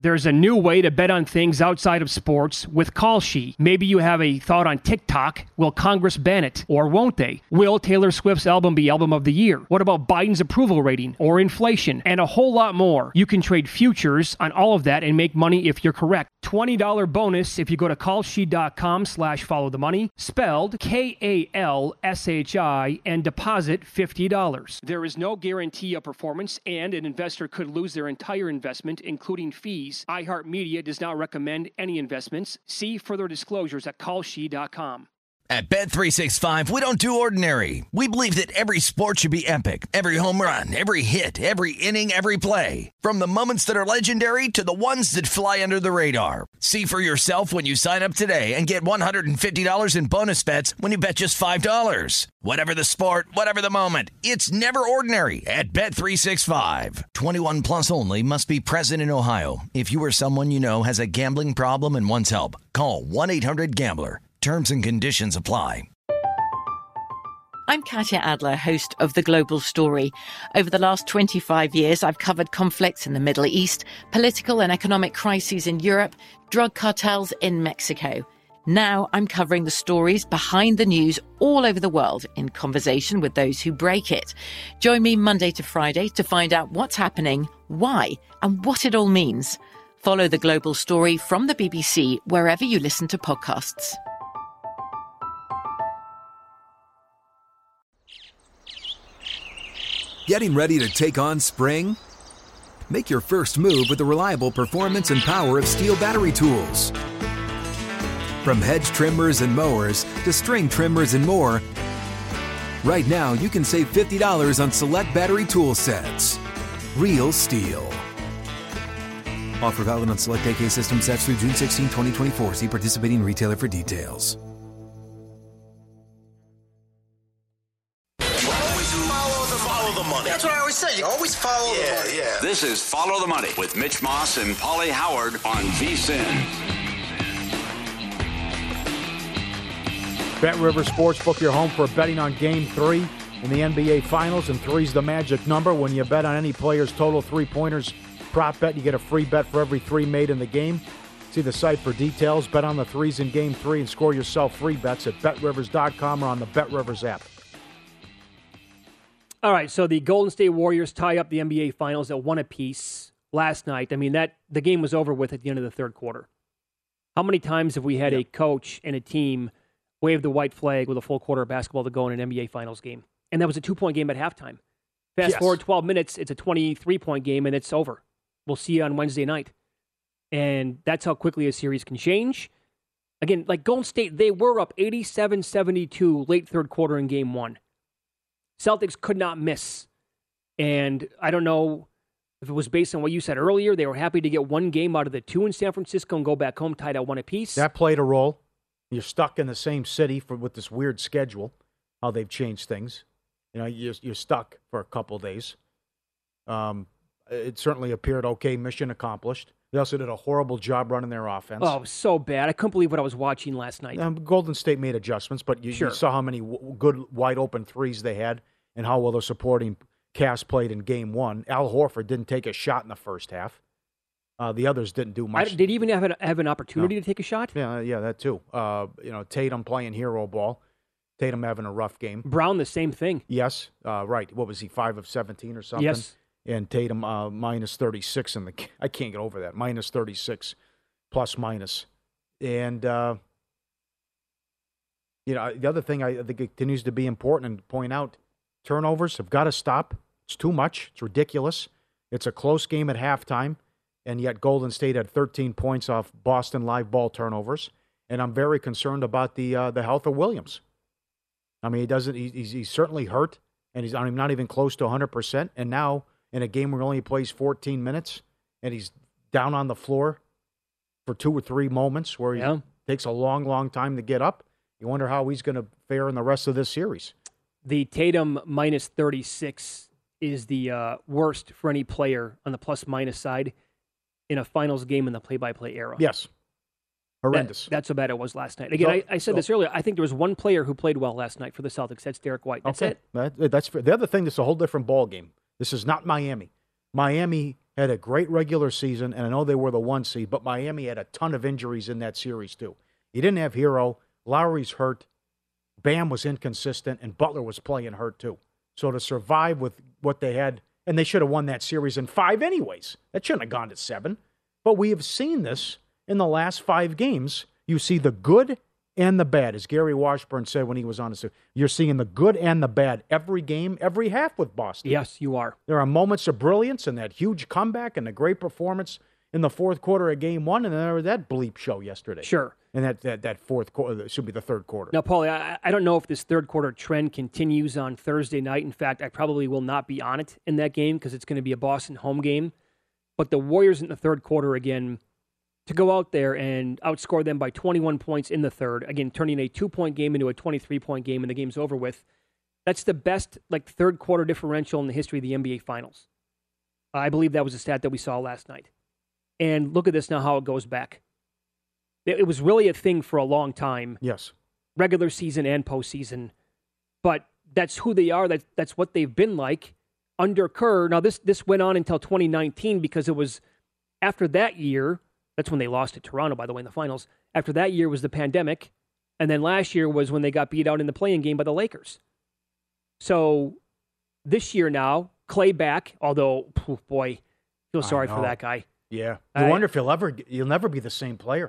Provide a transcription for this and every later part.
There's a new way to bet on things outside of sports with Kalshi. Maybe you have a thought on TikTok. Will Congress ban it? Or won't they? Will Taylor Swift's album be Album of the Year? What about Biden's approval rating? Or inflation? And a whole lot more. You can trade futures on all of that and make money if you're correct. $20 bonus if you go to kalshi.com/followthemoney, spelled KALSHI, and deposit $50. There is no guarantee of performance, and an investor could lose their entire investment, including fees. iHeartMedia does not recommend any investments. See further disclosures at kalshi.com. At Bet365, we don't do ordinary. We believe that every sport should be epic. Every home run, every hit, every inning, every play. From the moments that are legendary to the ones that fly under the radar. See for yourself when you sign up today and get $150 in bonus bets when you bet just $5. Whatever the sport, whatever the moment, it's never ordinary at Bet365. 21 plus only. Must be present in Ohio. If you or someone you know has a gambling problem and wants help, call 1-800-GAMBLER. Terms and conditions apply. I'm Katya Adler, host of The Global Story. Over the last 25 years, I've covered conflicts in the Middle East, political and economic crises in Europe, drug cartels in Mexico. Now I'm covering the stories behind the news all over the world in conversation with those who break it. Join me Monday to Friday to find out what's happening, why, and what it all means. Follow The Global Story from the BBC wherever you listen to podcasts. Getting ready to take on spring? Make your first move with the reliable performance and power of Steel battery tools. From hedge trimmers and mowers to string trimmers and more, right now you can save $50 on select battery tool sets. Real Steel. Offer valid on select AK system sets through June 16, 2024. See participating retailer for details. That's what I always say. You always follow the money. Yeah. This is Follow the Money with Mitch Moss and Paulie Howard on VSiN. Bet Rivers Sportsbook, your home for betting on Game 3 in the NBA Finals, and 3's the magic number. When you bet on any player's total three-pointers prop bet, you get a free bet for every three made in the game. See the site for details. Bet on the 3's in Game 3 and score yourself free bets at BetRivers.com or on the BetRivers app. All right, so the Golden State Warriors tie up the NBA Finals at 1 apiece last night. I mean, the game was over with at the end of the third quarter. How many times have we had a coach and a team wave the white flag with a full quarter of basketball to go in an NBA Finals game? And that was a 2-point game at halftime. Fast forward 12 minutes, it's a 23-point game, and it's over. We'll see you on Wednesday night. And that's how quickly a series can change. Again, like Golden State, they were up 87-72 late third quarter in Game 1. Celtics could not miss. And I don't know if it was based on what you said earlier. They were happy to get one game out of the two in San Francisco and go back home tied at 1 apiece. That played a role. You're stuck in the same city with this weird schedule, how they've changed things. You know, you're stuck for a couple days. It certainly appeared okay, mission accomplished. They also did a horrible job running their offense. Oh, so bad. I couldn't believe what I was watching last night. Golden State made adjustments, but you saw how many good wide-open threes they had and how well their supporting cast played in Game 1. Al Horford didn't take a shot in the first half. The others didn't do much. Did he even have an opportunity to take a shot? Yeah, that too. Tatum playing hero ball. Tatum having a rough game. Brown, the same thing. Yes, right. What was he, 5 of 17 or something? Yes. And Tatum minus 36 I can't get over that. Minus 36, plus minus. And, the other thing I think it continues to be important and point out, turnovers have got to stop. It's too much. It's ridiculous. It's a close game at halftime, and yet Golden State had 13 points off Boston live ball turnovers. And I'm very concerned about the health of Williams. I mean, he's certainly hurt, and he's not even close to 100%. And now, in a game where he only plays 14 minutes, and he's down on the floor for 2 or 3 moments where he takes a long, long time to get up, you wonder how he's going to fare in the rest of this series. The Tatum minus 36 is the worst for any player on the plus-minus side in a finals game in the play-by-play era. Yes. Horrendous. That's how bad it was last night. Again, I said this earlier. I think there was one player who played well last night for the Celtics. That's Derek White. That's it. That's the other thing. That's a whole different ball game. This is not Miami. Miami had a great regular season, and I know they were the 1 seed, but Miami had a ton of injuries in that series too. You didn't have Hero. Lowry's hurt. Bam was inconsistent, and Butler was playing hurt too. So to survive with what they had, and they should have won that series in 5 anyways. That shouldn't have gone to 7. But we have seen this in the last 5 games. You see the good and the bad. As Gary Washburn said when he was on the, you're seeing the good and the bad every game, every half with Boston. Yes, you are. There are moments of brilliance and that huge comeback and a great performance in the fourth quarter of game 1, and then there was that bleep show yesterday. Sure. And that fourth quarter, it should be the third quarter. Now, Paulie, I don't know if this third quarter trend continues on Thursday night. In fact, I probably will not be on it in that game because it's going to be a Boston home game. But the Warriors in the third quarter, again, to go out there and outscore them by 21 points in the third, again, turning a 2-point game into a 23-point game and the game's over with, that's the best third quarter differential in the history of the NBA Finals. I believe that was a stat that we saw last night. And look at this now, how it goes back. It was really a thing for a long time. Yes. Regular season and postseason. But that's who they are. That's what they've been like under Kerr. Now, this went on until 2019 because it was after that year. That's when they lost to Toronto, by the way, in the finals. After that year was the pandemic. And then last year was when they got beat out in the play-in game by the Lakers. So this year now, Clay back, although, boy, feel sorry for that guy. Yeah. You wonder if he'll never be the same player.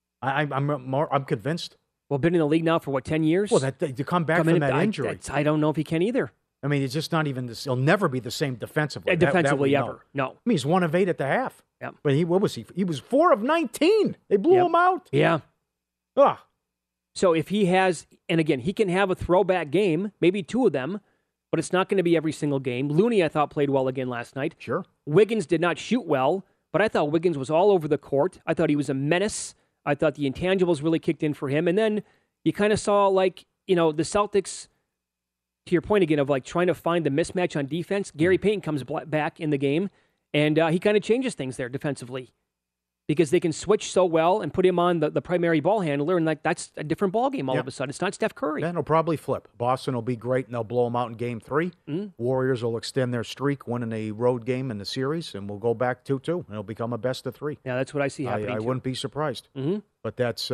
I'm convinced. Well, been in the league now for 10 years? Well, to come back from that injury. I don't know if he can either. I mean, it's just not even this. He'll never be the same defensively. Defensively, ever. No. I mean, he's 1 of 8 at the half. Yeah. But what was he? He was 4 of 19. They blew him out. Yeah. Ah. So if he has, and again, he can have a throwback game, maybe 2 of them, but it's not going to be every single game. Looney, I thought, played well again last night. Sure. Wiggins did not shoot well, but I thought Wiggins was all over the court. I thought he was a menace. I thought the intangibles really kicked in for him. And then you kind of saw, the Celtics, to your point again, of trying to find the mismatch on defense. Gary Payton comes back in the game, and he kind of changes things there defensively because they can switch so well and put him on the primary ball handler, and that's a different ball game all of a sudden. It's not Steph Curry. Then it'll probably flip. Boston will be great, and they'll blow them out in Game 3. Mm-hmm. Warriors will extend their streak, winning a road game in the series, and we'll go back 2-2, and it'll become a best of 3. Yeah, that's what I see happening. I wouldn't be surprised. Mm-hmm. But that's,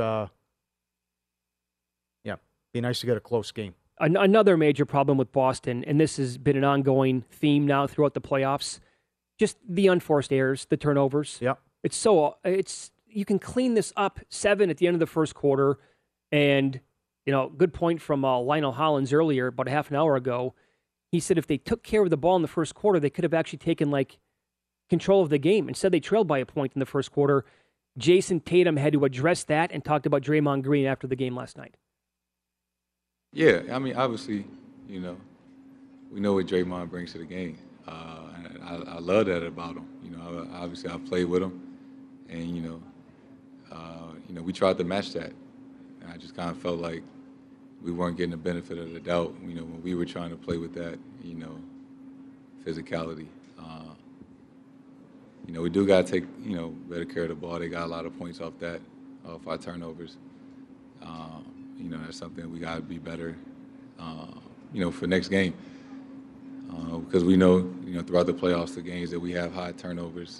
be nice to get a close game. Another major problem with Boston, and this has been an ongoing theme now throughout the playoffs, just the unforced errors, the turnovers. Yeah. You can clean this up 7 at the end of the first quarter, and good point from Lionel Hollins earlier, about a half an hour ago. He said if they took care of the ball in the first quarter, they could have actually taken control of the game. Instead, they trailed by a point in the first quarter. Jason Tatum had to address that and talked about Draymond Green after the game last night. Yeah, I mean, obviously, we know what Draymond brings to the game. And I love that about him. Obviously I've played with him, and we tried to match that. And I just kind of felt like we weren't getting the benefit of the doubt. When we were trying to play with that, physicality. We do got to take better care of the ball. They got a lot of points off our turnovers. That's something we got to be better, for next game. Because we know, throughout the playoffs, the games that we have high turnovers,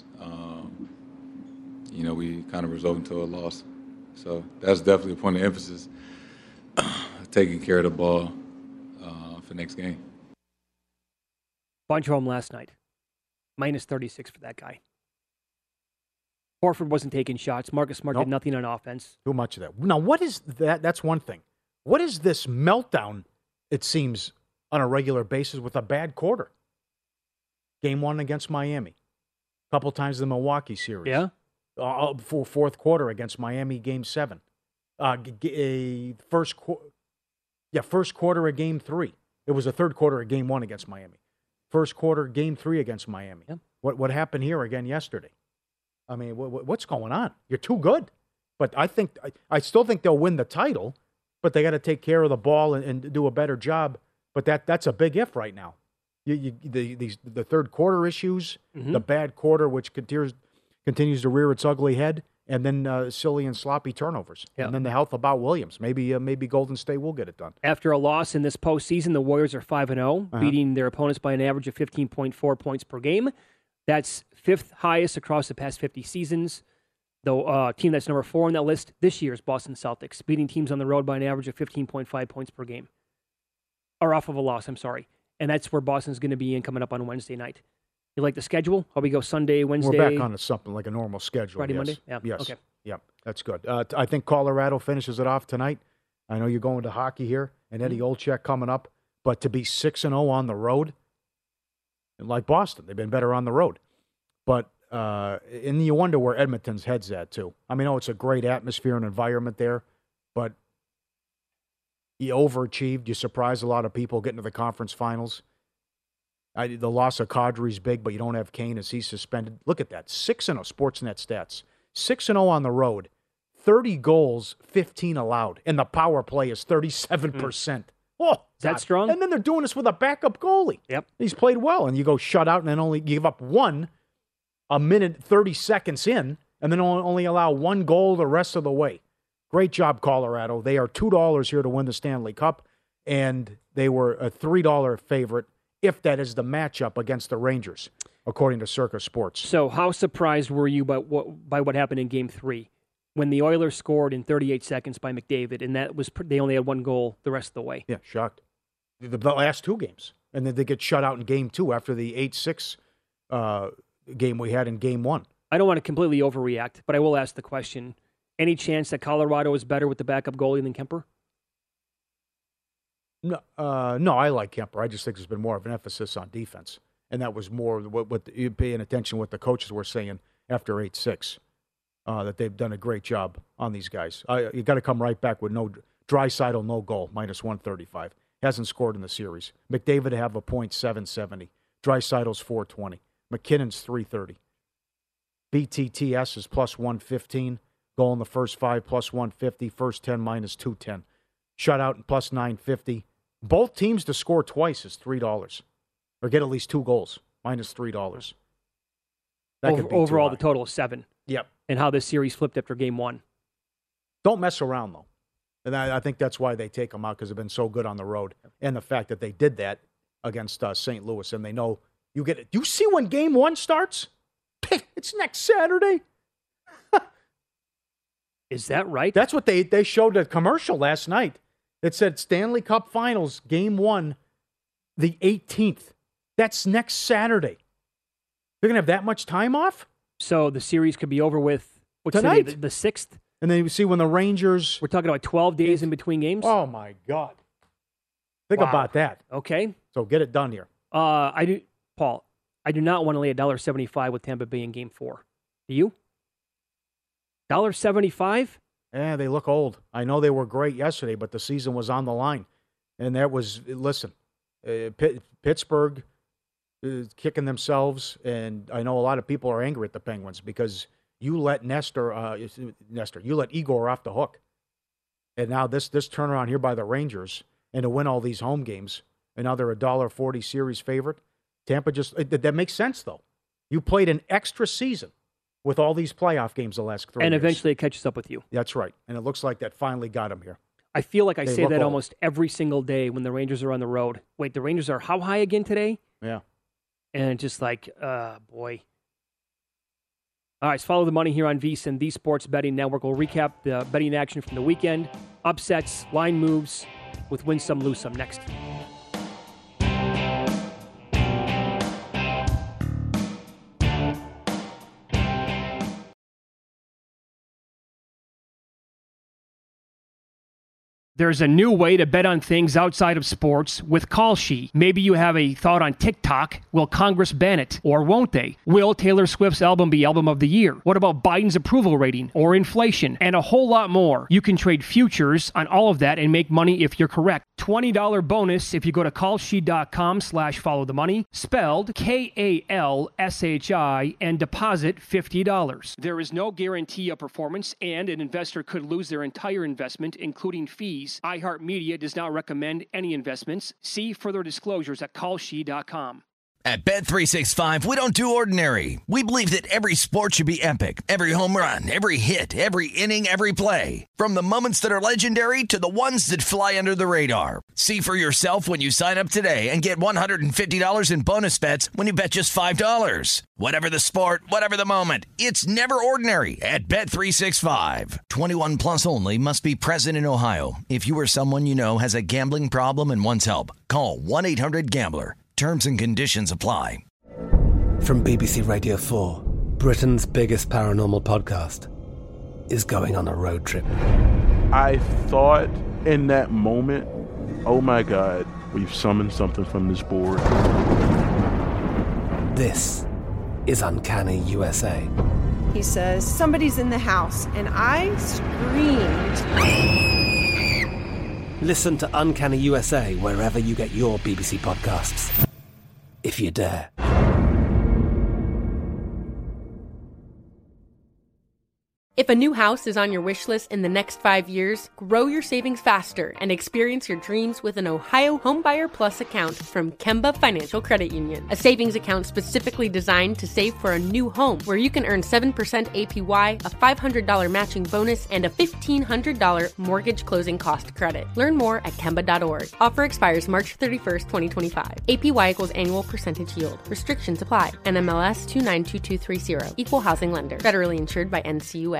we kind of result into a loss. So that's definitely a point of emphasis, taking care of the ball for next game. Bunch home last night, minus 36 for that guy. Horford wasn't taking shots. Marcus Smart did nothing on offense. Too much of that. Now, what is that? That's one thing. What is this meltdown, it seems, on a regular basis with a bad quarter? Game 1 against Miami. A couple times in the Milwaukee series. Yeah. For fourth quarter against Miami, Game 7. First quarter of Game 3. It was the third quarter of Game 1 against Miami. First quarter, Game 3 against Miami. Yeah. What happened here again yesterday? I mean, what's going on? You're too good. But I still think they'll win the title, but they got to take care of the ball and do a better job. But that's a big if right now. The third quarter issues, the bad quarter, which continues to rear its ugly head, and then silly and sloppy turnovers. Yeah. And then the health of Bob Williams. Maybe Golden State will get it done. After a loss in this postseason, the Warriors are 5-0, beating their opponents by an average of 15.4 points per game. That's fifth highest across the past 50 seasons. The team that's number 4 on that list this year is Boston Celtics, beating teams on the road by an average of 15.5 points per game. Or off of a loss, I'm sorry. And that's where Boston's going to be in coming up on Wednesday night. You like the schedule? How we go Sunday, Wednesday? We're back on to something like a normal schedule. Friday, yes. Monday? Yeah. Yes. Okay. Yep. That's good. I think Colorado finishes it off tonight. I know you're going to hockey here, and Eddie Olczyk coming up. But to be 6-0 on the road, like Boston, they've been better on the road. But and you wonder where Edmonton's head's at, too. I mean, it's a great atmosphere and environment there, but you overachieved. You surprised a lot of people getting to the conference finals. The loss of Kadri's big, but you don't have Kane as he's suspended. Look at that. 6-0 Sportsnet stats. 6-0 on the road. 30 goals, 15 allowed. And the power play is 37%. Oh, is that strong? And then they're doing this with a backup goalie. Yep. He's played well. And you go shut out and then only give up one a minute, 30 seconds in, and then only allow one goal the rest of the way. Great job, Colorado. They are $2 here to win the Stanley Cup, and they were a $3 favorite if that is the matchup against the Rangers, according to Circa Sports. So how surprised were you by what happened in Game 3 when the Oilers scored in 38 seconds by McDavid, and they only had one goal the rest of the way? Yeah, shocked. The last 2 games. And then they get shut out in Game 2 after the 8-6 game we had in Game 1. I don't want to completely overreact, but I will ask the question. Any chance that Colorado is better with the backup goalie than Kemper? No, I like Kemper. I just think there's been more of an emphasis on defense. And that was more what you paying attention to what the coaches were saying after 8-6, that they've done a great job on these guys. You got to come right back with no Draisaitl, no goal, minus 135. Hasn't scored in the series. McDavid have a .770. Draisaitl's .420. McKinnon's .330. BTTS is plus 115. Goal in the first 5, plus 150. First 10, minus 210. Shutout, plus 950. Both teams to score twice is $3. Or get at least 2 goals, minus $3. Overall, the total is 7. Yep. And how this series flipped after Game 1. Don't mess around, though. And I think that's why they take them out, because they've been so good on the road. And the fact that they did that against St. Louis, and they know you get it. You see when Game 1 starts? It's next Saturday. Is that right? That's what they showed a commercial last night. It said Stanley Cup Finals, Game 1, the 18th. That's next Saturday. They're going to have that much time off? So the series could be over with tonight, the 6th? And then you see when the Rangers... We're talking about 12 days in between games? Oh, my God. Think about that. Okay. So get it done here. Paul, I do not want to lay $1.75 with Tampa Bay in Game 4. Do you? $1.75? Yeah, they look old. I know they were great yesterday, but the season was on the line. And that was, listen, Pittsburgh is kicking themselves, and I know a lot of people are angry at the Penguins because you let you let Igor off the hook. And now this turnaround here by the Rangers, and to win all these home games, and now they're a $1.40 series favorite. Tampa that makes sense, though. You played an extra season with all these playoff games the last 3 years. And eventually it catches up with you. That's right. And it looks like that finally got him here. I feel like I say that old. almost every single day when the Rangers are on the road. Wait, the Rangers are how high again today? Yeah. And just like, boy. All right, so follow the money here on VSiN, the Sports Betting Network. We'll recap the betting action from the weekend, upsets, line moves with Win Some, Lose Some next. There's a new way to bet on things outside of sports with Kalshi. Maybe you have a thought on TikTok. Will Congress ban it? Or won't they? Will Taylor Swift's album be Album of the Year? What about Biden's approval rating? Or inflation? And a whole lot more. You can trade futures on all of that and make money if you're correct. $20 bonus if you go to kalshi.com/followthemoney, spelled KALSHI, and deposit $50. There is no guarantee of performance, and an investor could lose their entire investment, including fees. iHeartMedia does not recommend any investments. See further disclosures at kalshi.com. At Bet365, we don't do ordinary. We believe that every sport should be epic. Every home run, every hit, every inning, every play. From the moments that are legendary to the ones that fly under the radar. See for yourself when you sign up today and get $150 in bonus bets when you bet just $5. Whatever the sport, whatever the moment, it's never ordinary at Bet365. 21 plus only. Must be present in Ohio. If you or someone you know has a gambling problem and wants help, call 1-800-GAMBLER. Terms and conditions apply. From BBC Radio 4, Britain's biggest paranormal podcast is going on a road trip. I thought in that moment, oh my God, we've summoned something from this board. This is Uncanny USA. He says, somebody's in the house, and I screamed. Listen to Uncanny USA wherever you get your BBC podcasts, if you dare. If a new house is on your wish list in the next 5 years, grow your savings faster and experience your dreams with an Ohio Homebuyer Plus account from Kemba Financial Credit Union. A savings account specifically designed to save for a new home, where you can earn 7% APY, a $500 matching bonus, and a $1,500 mortgage closing cost credit. Learn more at Kemba.org. Offer expires March 31st, 2025. APY equals annual percentage yield. Restrictions apply. NMLS 292230. Equal housing lender. Federally insured by NCUA.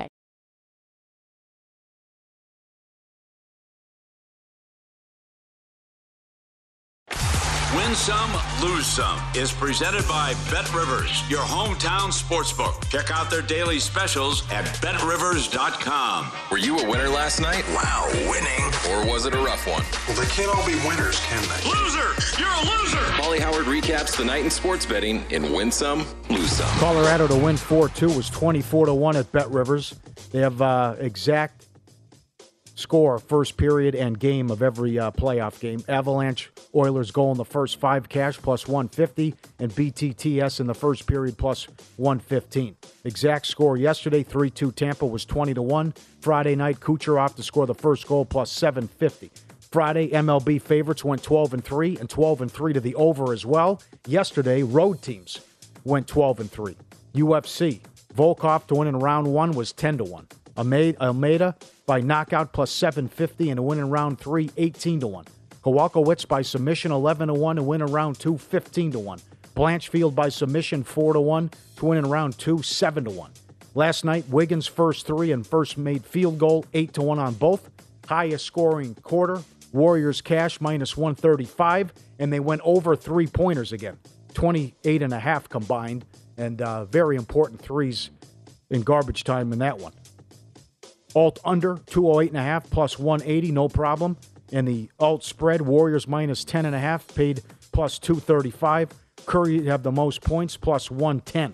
Win Some, Lose Some is presented by BetRivers, your hometown sportsbook. Check out their daily specials at BetRivers.com. Were you a winner last night? Wow, winning. Or was it a rough one? Well, they can't all be winners, can they? Loser! You're a loser! Paulie Howard recaps the night in sports betting in Win Some, Lose Some. Colorado to win 4-2 was 24-1 at BetRivers. They have exact score, first period and game of every playoff game. Avalanche Oilers goal in the first 5 cash plus 150, and BTTS in the first period plus 115. Exact score yesterday, 3-2 Tampa was 20-1. Friday night, Kucherov to score the first goal plus 750. Friday, MLB favorites went 12-3 and 12-3 to the over as well. Yesterday, road teams went 12-3. UFC, Volkov to win in round 1 was 10-1. Almeida by knockout plus 750 and to win in round 3, 18-1. Kowalkiewicz by submission 11-1 to win in round 2, 15-1. Blanchfield by submission 4-1 to win in round 2, 7-1. Last night, Wiggins first 3 and first made field goal 8-1 on both. Highest scoring quarter, Warriors cash minus 135, and they went over 3-pointers again, 28.5 combined, and very important threes in garbage time in that one. Alt under 208.5 plus 180, no problem. And the alt spread, Warriors minus 10.5, paid plus 235. Curry have the most points, plus 110.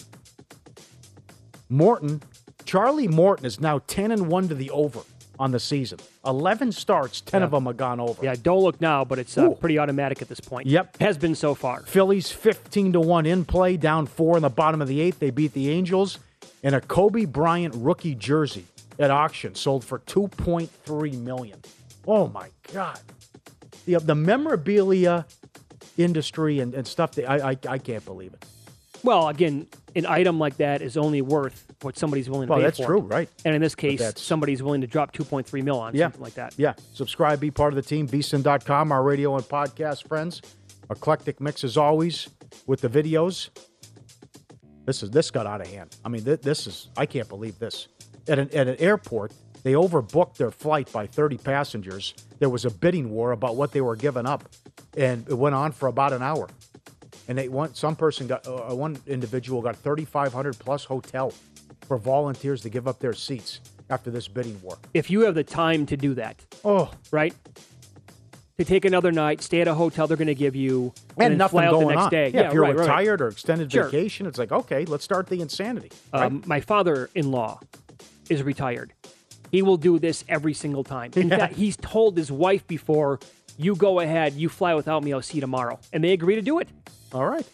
Charlie Morton is now 10-1 to the over on the season. 11 starts, 10 of them have gone over. Yeah, don't look now, but it's pretty automatic at this point. Yep. Has been so far. Phillies 15-1 in play, down 4 in the bottom of the 8th. They beat the Angels. And a Kobe Bryant rookie jersey at auction sold for $2.3 million. Oh, my God. The memorabilia industry and stuff, I can't believe it. Well, again, an item like that is only worth what somebody's willing to pay for. That's true, right. And in this case, somebody's willing to drop $2.3 million on something like that. Yeah. Subscribe, be part of the team, vsin.com, our radio and podcast friends. Eclectic mix as always with the videos. This got out of hand. I mean, I can't believe this. At an airport, they overbooked their flight by 30 passengers. There was a bidding war about what they were giving up, and it went on for about an hour. And one individual got $3,500 plus hotel for volunteers to give up their seats after this bidding war. If you have the time to do that, right? To take another night, stay at a hotel they're going to give you, and nothing fly out going the next on. day. Yeah, if you're right, retired or extended vacation, it's like, okay, let's start the insanity. Right? My father-in-law is retired. He will do this every single time. In fact, he's told his wife before, you go ahead, you fly without me, I'll see you tomorrow. And they agree to do it. All right.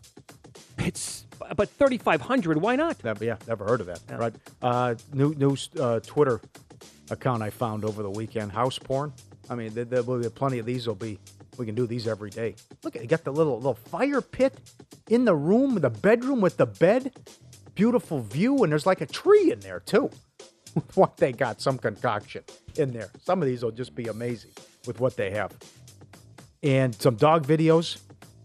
But $3,500, why not? Never heard of that. Yeah. Right. New Twitter account I found over the weekend, house porn. I mean, there will be plenty of these will be We can do these every day. Look, you got the little fire pit in the room, the bedroom with the bed. Beautiful view, and there's like a tree in there, too. With what they got, some concoction in there. Some of these will just be amazing with what they have. And some dog videos.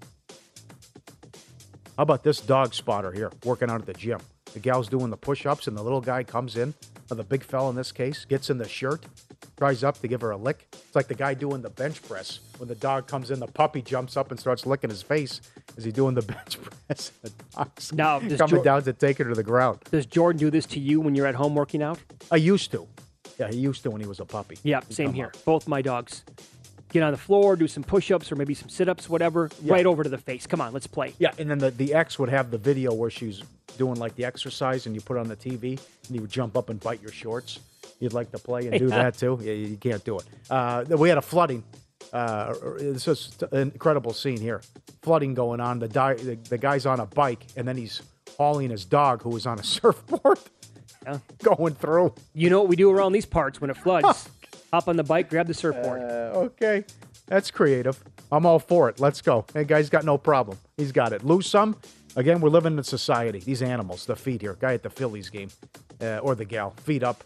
How about this dog spotter here, working out at the gym? The gal's doing the push-ups, and the little guy comes in, or the big fella in this case, gets in the shirt, tries up to give her a lick. It's like the guy doing the bench press. When the dog comes in, the puppy jumps up and starts licking his face as he's doing the bench press. The dog's coming down to take her to the ground. Does Jordan do this to you when you're at home working out? I used to. Yeah, he used to when he was a puppy. Yeah, same here. Both my dogs. Get on the floor, do some push-ups or maybe some sit-ups, whatever, right over to the face. Come on, let's play. Yeah, and then the ex would have the video where she's doing like the exercise and you put it on the TV and he would jump up and bite your shorts. You'd like to play and do that too? Yeah, you can't do it. We had a flooding. It's just an incredible scene here. Flooding going on. The guy's on a bike and then he's hauling his dog who was on a surfboard going through. You know what we do around these parts when it floods? Hop on the bike, grab the surfboard. Okay. That's creative. I'm all for it. Let's go. Hey, guy's got no problem. He's got it. Lose some. Again, we're living in society. These animals, the feet here. Guy at the Phillies game, or the gal, feet up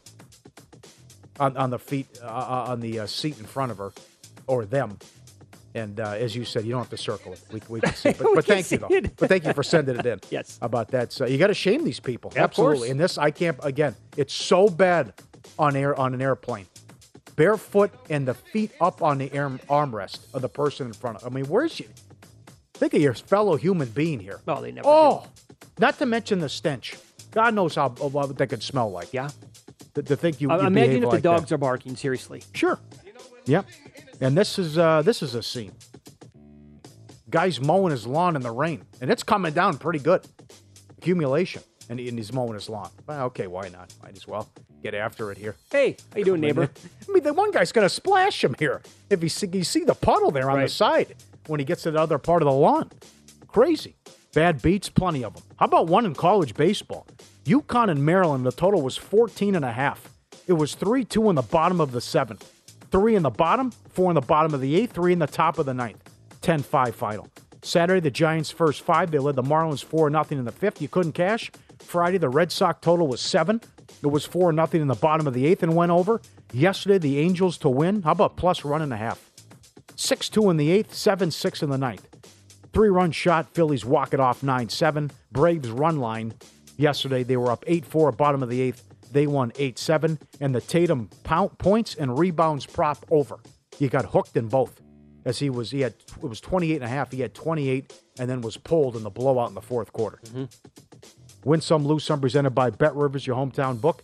on the feet, on the seat in front of her, or them. And as you said, you don't have to circle it. We can see it. But thank you, though. But thank you for sending it in. Yes. About that. So you got to shame these people. Yeah, absolutely. And this, I can't, again, it's so bad on an airplane. Barefoot and the feet up on the armrest of the person in front of. I mean, where's you? Think of your fellow human being here. Oh, they never do. Not to mention the stench. God knows what they could smell like. Yeah. To think you imagine if like the dogs that. are barking, seriously. Sure. Yep. And this is a scene. Guy's mowing his lawn in the rain. And it's coming down pretty good. Accumulation. And he's mowing his lawn. Well, okay, why not? Might as well get after it here. Hey, how you doing, neighbor? I mean, the one guy's going to splash him here. If you see the puddle there on the side when he gets to the other part of the lawn. Crazy. Bad beats, plenty of them. How about one in college baseball? UConn and Maryland, the total was 14.5. It was 3-2 in the bottom of the 7th. 3 in the bottom, 4 in the bottom of the 8th, 3 in the top of the 9th. 10-5 final. Saturday, the Giants' first 5. They led the Marlins 4-0 in the 5th. You couldn't cash. Friday, the Red Sox total was 7. It was 4-0 in the bottom of the 8th and went over. Yesterday, the Angels to win. How about plus run and a half? 6-2 in the 8th, 7-6 in the 9th. 3-run shot. Phillies walk it off 9-7. Braves run line. Yesterday, they were up 8-4, bottom of the 8th. They won 8-7. And the Tatum points and rebounds prop over. He got hooked in both. As it was 28.5. He had 28 and then was pulled in the blowout in the fourth quarter. Mm-hmm. Win some, lose some, presented by Bet Rivers, your hometown book.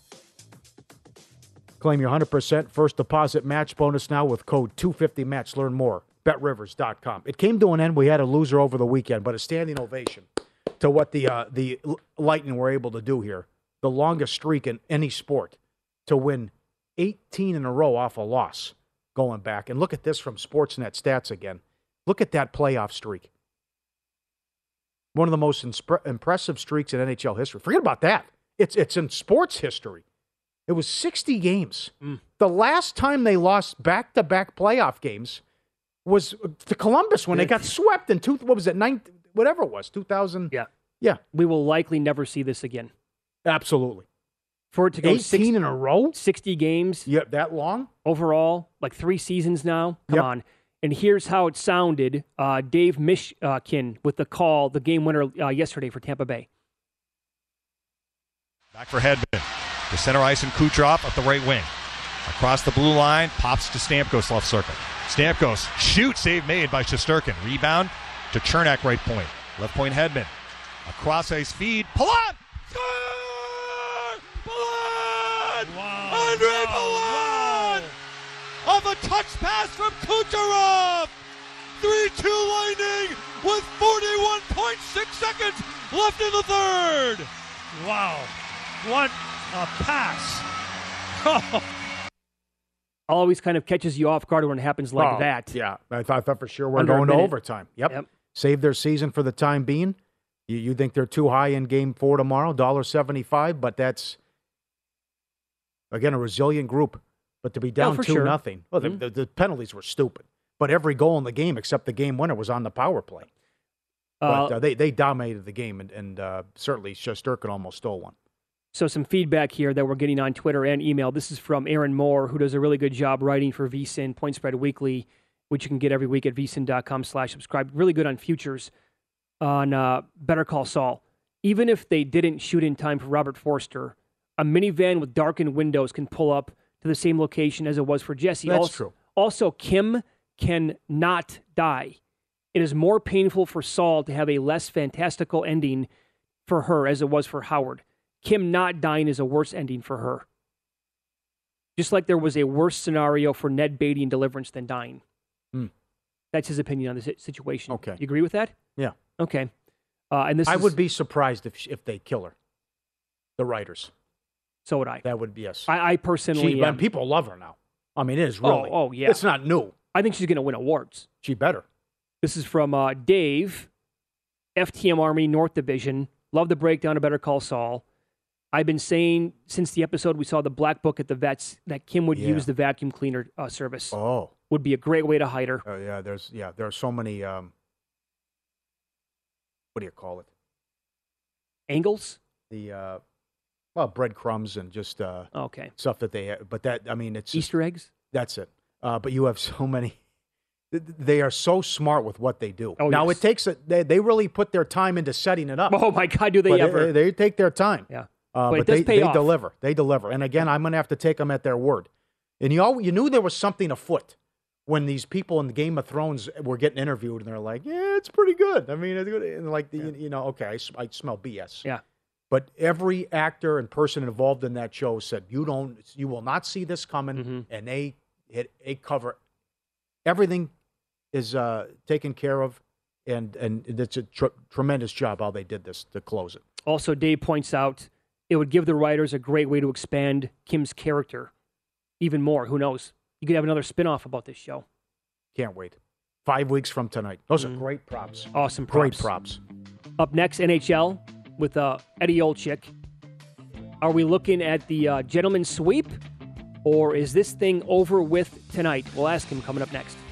Claim your 100% first deposit match bonus now with code 250MATCH. Learn more. BetRivers.com. It came to an end. We had a loser over the weekend, but a standing ovation to what the Lightning were able to do here. The longest streak in any sport to win 18 in a row off a loss going back. And look at this from Sportsnet stats again. Look at that playoff streak. One of the most impressive streaks in NHL history. Forget about that. It's in sports history. It was 60 games. The last time they lost back-to-back playoff games was to Columbus when they got swept in 2000. Yeah. We will likely never see this again. Absolutely. For it to go 18 in a row? 60 games. Yeah, that long? Overall, like 3 seasons now. Come on. And here's how it sounded. Dave Mishkin with the call, the game winner yesterday for Tampa Bay. Back for Hedman. To center ice and Kucherov up the right wing. Across the blue line, pops to Stamkos left circle. Stamkos, shoot, save made by Shesterkin. Rebound to Chernak right point. Left point Hedman. Across ice feed. Palat! Score! Palat! Wow. Andre Palat! Off a touch pass from Kucherov! 3-2 Lightning with 41.6 seconds left in the third! Wow. What a pass. Always kind of catches you off guard when it happens like that. Yeah, I thought for sure we're going to overtime. Yep. Save their season for the time being. You think they're too high in Game 4 tomorrow, $1.75, but that's, again, a resilient group. But to be down 2-0, well, the penalties were stupid. But every goal in the game, except the game winner, was on the power play. But they dominated the game, and certainly Shesterkin almost stole one. So some feedback here that we're getting on Twitter and email. This is from Aaron Moore, who does a really good job writing for VSiN, Point Spread Weekly, which you can get every week at vsin.com/subscribe. Really good on futures on Better Call Saul. Even if they didn't shoot in time for Robert Forster, a minivan with darkened windows can pull up to the same location as it was for Jesse. That's true. Also, Kim can not die. It is more painful for Saul to have a less fantastical ending for her as it was for Howard. Kim not dying is a worse ending for her. Just like there was a worse scenario for Ned Beatty in Deliverance than dying. That's his opinion on the situation. Okay. You agree with that? Yeah. Okay. And I would be surprised if they kill her, the writers. So would I. That would be yes. I personally and people love her now. I mean, it is really. Oh, yeah. It's not new. I think she's going to win awards. She better. This is from Dave, FTM Army, North Division. Love the breakdown of Better Call Saul. I've been saying since the episode we saw the Black Book at the vets that Kim would use the vacuum cleaner service. Oh. Would be a great way to hide her. There are so many, what do you call it? Angles? The, breadcrumbs and just stuff that they have. But that, I mean, it's Easter eggs? That's it. But you have so many. They are so smart with what they do. Oh, now, yes. it takes they really put their time into setting it up. Oh, my God, do they ever. They take their time. Yeah. But they deliver. They deliver. And again, I'm going to have to take them at their word. And you knew there was something afoot when these people in the Game of Thrones were getting interviewed, and they're like, "Yeah, it's pretty good." I mean, it's good. And like okay, I smell BS. Yeah. But every actor and person involved in that show said, "You will not see this coming," and they cover everything is taken care of, and it's a tremendous job how they did this to close it. Also, Dave points out it would give the writers a great way to expand Kim's character even more. Who knows? You could have another spinoff about this show. Can't wait. 5 weeks from tonight. Those are great props. Awesome props. Great props. Up next, NHL with Eddie Olczyk. Are we looking at the gentleman's sweep, or is this thing over with tonight? We'll ask him coming up next.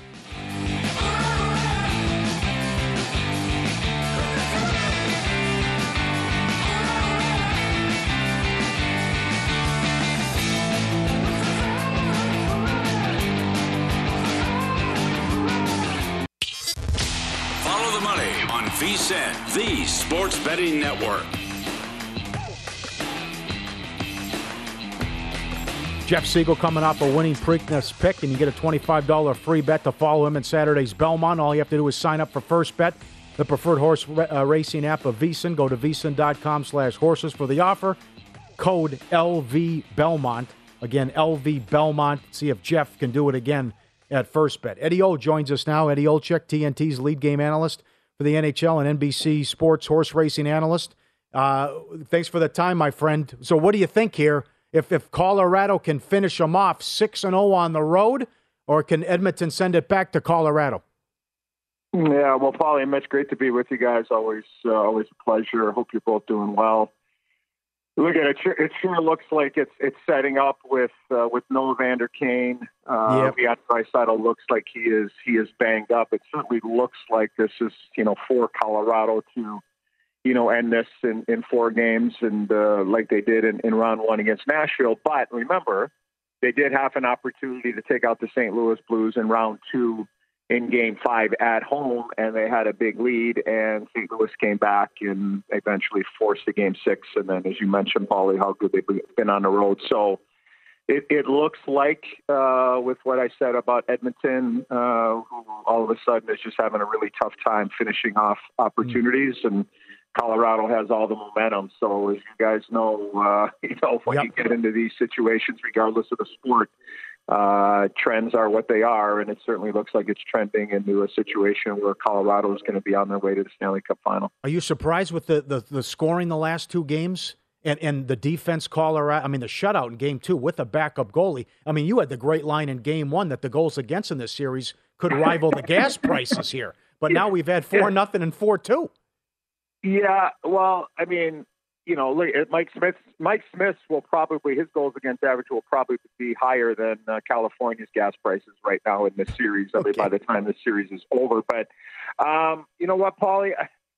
VSiN, the Sports Betting Network. Jeff Siegel coming off a winning Preakness pick, and you get a $25 free bet to follow him in Saturday's Belmont. All you have to do is sign up for First Bet, the preferred horse racing app of VSiN. Go to vsin.com/horses for the offer. Code LV Belmont. Again, LV Belmont. See if Jeff can do it again at First Bet. Eddie O joins us now. Eddie Olczyk, TNT's lead game analyst for the NHL and NBC Sports horse racing analyst. Thanks for the time, my friend. So what do you think here? If Colorado can finish them off 6-0 on the road, or can Edmonton send it back to Colorado? Yeah, well, Paulie and Mitch, great to be with you guys. Always a pleasure. Hope you're both doing well. Look at it. It sure looks like it's setting up with no Evander Kane. Leon Draisaitl looks like he is banged up. It certainly looks like this is for Colorado to end this in 4 games and like they did in round 1 against Nashville. But remember, they did have an opportunity to take out the St. Louis Blues in round 2 in Game 5 at home, and they had a big lead, and St. Louis came back and eventually forced the Game 6. And then, as you mentioned, Paulie, how good they've been on the road. So it looks like, with what I said about Edmonton, who all of a sudden is just having a really tough time finishing off opportunities, and Colorado has all the momentum. So as you guys know, when you get into these situations, regardless of the sport, trends are what they are, and it certainly looks like it's trending into a situation where Colorado is going to be on their way to the Stanley Cup final. Are you surprised with the scoring the last 2 games and the defense Colorado? I mean, the shutout in Game 2 with a backup goalie. I mean, you had the great line in Game 1 that the goals against in this series could rival the gas prices here. But now we've had 4-0 and 4-2. Yeah, well, I mean, look at Mike Smith. Mike Smith will probably, his goals against average will probably be higher than California's gas prices right now in this series. I mean, by the time the series is over. But you know what, Paulie?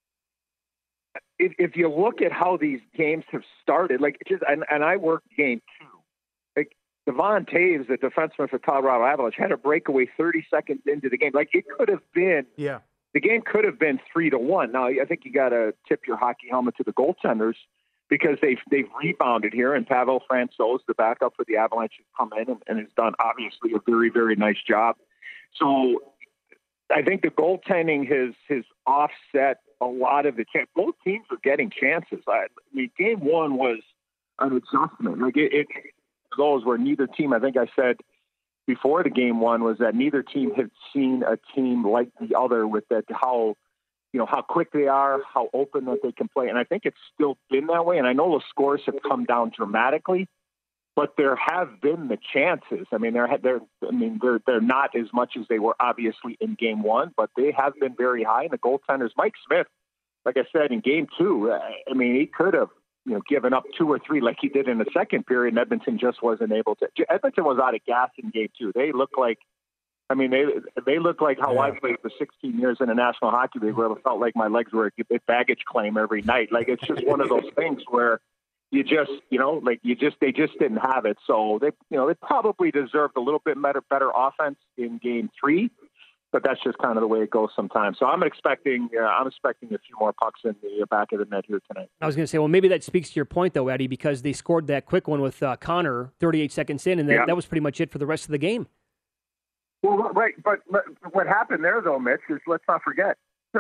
If you look at how these games have started, and I worked game 2. Like Devon Taves, the defenseman for Colorado Avalanche, had a breakaway 30 seconds into the game. Like it could have been. Yeah. The game could have been 3-1. Now, I think you got to tip your hockey helmet to the goaltenders because they've rebounded here, and Pavel Francouz, the backup for the Avalanche, has come in and has done obviously a very, very nice job. So I think the goaltending has offset a lot of the chance. Both teams are getting chances. I mean, game 1 was an adjustment. Like it those where neither team, I think I said before the game 1, was that neither team had seen a team like the other with that how quick they are, how open that they can play. And I think it's still been that way. And I know the scores have come down dramatically, but there have been the chances. I mean, they're not as much as they were obviously in game 1, but they have been very high. And the goaltenders, Mike Smith, like I said, in game 2, I mean, he could have, given up 2 or 3 like he did in the second period, and Edmonton just wasn't able to. Edmonton was out of gas in game 2. They look like, they look like how I played for 16 years in the National Hockey League, where it felt like my legs were a baggage claim every night. Like it's just one of those things where you just, they just didn't have it. So they probably deserved a little bit better offense in game 3. But that's just kind of the way it goes sometimes. So I'm expecting a few more pucks in the back of the net here tonight. I was going to say, well, maybe that speaks to your point, though, Eddie, because they scored that quick one with Connor 38 seconds in, and that was pretty much it for the rest of the game. Well, right, but what happened there, though, Mitch, is let's not forget,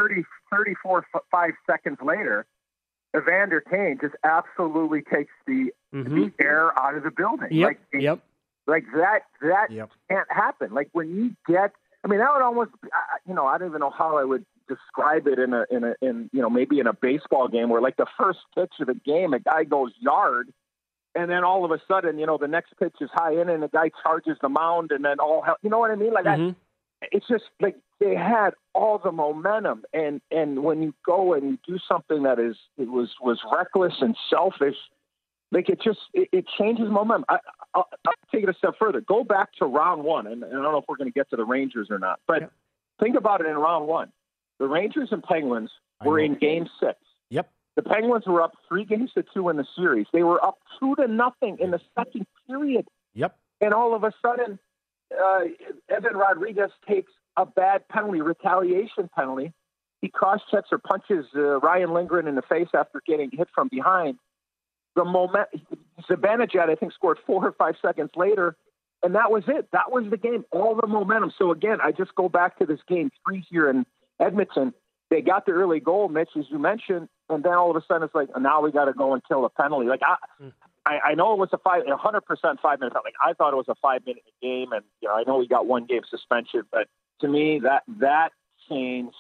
5 seconds later, Evander Kane just absolutely takes the air out of the building. Yep. Like that can't happen. Like when you get. I mean, that would almost, I don't even know how I would describe it in maybe in a baseball game where like the first pitch of the game, a guy goes yard, and then all of a sudden, the next pitch is high in and the guy charges the mound, and then all hell, you know what I mean? Like it's just like they had all the momentum, and when you go and you do something that was reckless and selfish, like it changes momentum. I'll take it a step further. Go back to round 1, and I don't know if we're going to get to the Rangers or not, but think about it in round 1. The Rangers and Penguins were in game 6. Yep. The Penguins were up 3-2 in the series. They were up 2-0 in the second period. Yep. And all of a sudden, Evan Rodriguez takes a bad penalty, retaliation penalty. He cross-checks or punches Ryan Lindgren in the face after getting hit from behind. The moment Zibanejad, I think, scored 4 or 5 seconds later, and that was it. That was the game, all the momentum. So, again, I just go back to this game 3 here in Edmonton. They got the early goal, Mitch, as you mentioned, and then all of a sudden it's like, now we got to go and kill a penalty. Like, I know it was 100% 5 minutes. Like, I thought it was a 5-minute game, and, I know we got 1 game suspension, but to me, that changed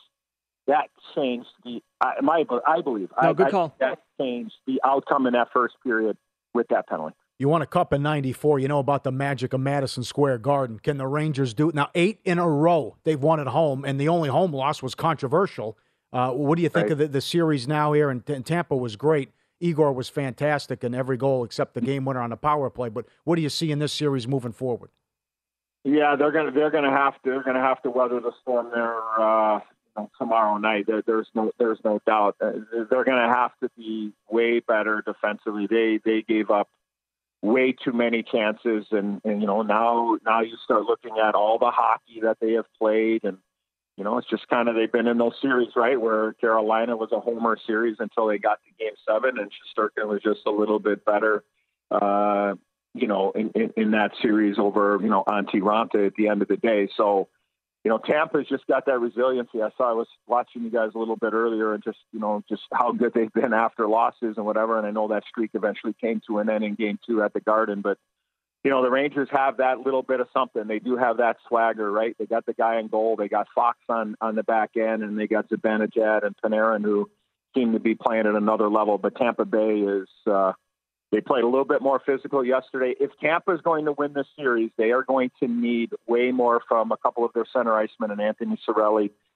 the. I believe. Good call. That changed the outcome in that first period with that penalty. You won a cup in '94. You know about the magic of Madison Square Garden. Can the Rangers do it now? 8 in a row they've won at home, and the only home loss was controversial. What do you think of the series now here? And Tampa was great. Igor was fantastic in every goal except the game winner on the power play. But what do you see in this series moving forward? Yeah, they're gonna have to weather the storm there. Tomorrow night, there's no doubt. They're going to have to be way better defensively. They gave up way too many chances, and now you start looking at all the hockey that they have played, and it's just kind of they've been in those series, right, where Carolina was a homer series until they got to Game 7, and Shesterkin was just a little bit better, in that series over Antti Raanta at the end of the day. So. Tampa's just got that resiliency. I was watching you guys a little bit earlier and just how good they've been after losses and whatever. And I know that streak eventually came to an end in Game 2 at the Garden. But, the Rangers have that little bit of something. They do have that swagger, right? They got the guy in goal. They got Fox on the back end, and they got Zibanejad and Panarin, who seem to be playing at another level. But Tampa Bay is they played a little bit more physical yesterday. If Tampa is going to win this series, they are going to need way more from a couple of their center icemen and Anthony Cirelli